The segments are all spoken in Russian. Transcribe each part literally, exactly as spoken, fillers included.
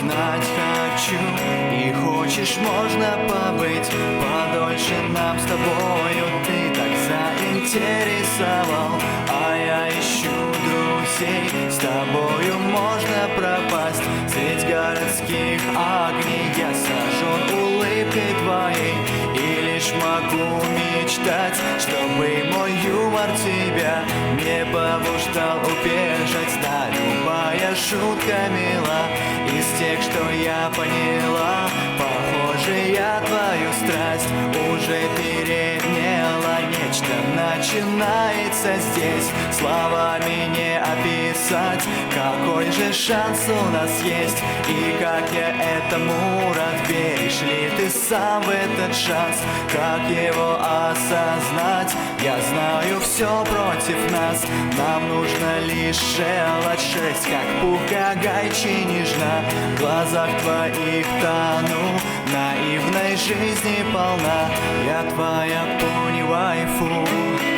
знать хочу. И хочешь, можно побыть подольше нам с тобою. Ты так заинтересовал, а я ищу друзей. С тобою можно пропасть средь городских огней. Я сожжен улыбкой твоей и лишь могу мечтать, чтобы мой юмор тебя не побуждал убежать. Да, любая шутка мила из тех, что я поняла. Похоже, я твою страсть уже переняла. Нечто начинается здесь, словами не описать. Какой же шанс у нас есть, и как я этому рад. Веришь ли ты сам в этот шанс, как его осознать? Я знаю, все против нас, нам нужно лишь желать. Шесть, как пуга гайчи нежна, в глазах твоих тону. Наивной жизни полна, я твоя пони-вайфу.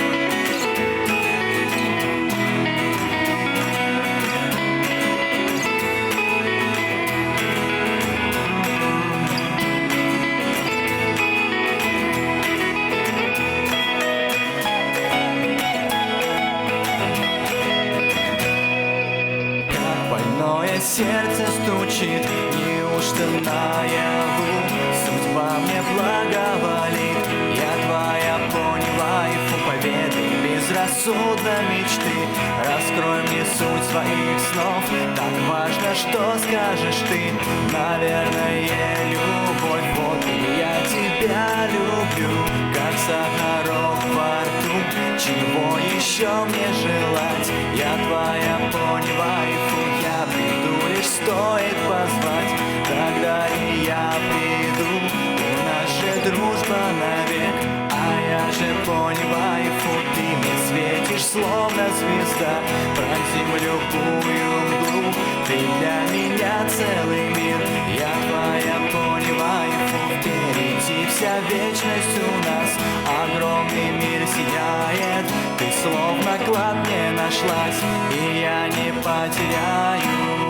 Больное сердце стучит, неужто наяву судьба мне благоволит? Я твоя пони-вайфу, поведай безрассудно мечты. Раскрой мне суть своих снов, так важно, что скажешь ты. Наверное, любовь, вот и я тебя люблю, как сахарок во рту. Чего еще мне желать? Я твоя пони-вайфу, я приду, лишь стоит позвать. Тогда и я приду, у нас же дружба навек. А я же пони-вайфу, ты мне светишь, словно звезда. Пронзим любую мглу, ты для меня целый мир. Я твоя пони-вайфу, впереди вся вечность у нас. Огромный мир сияет, ты словно клад мне нашлась, и я не потеряю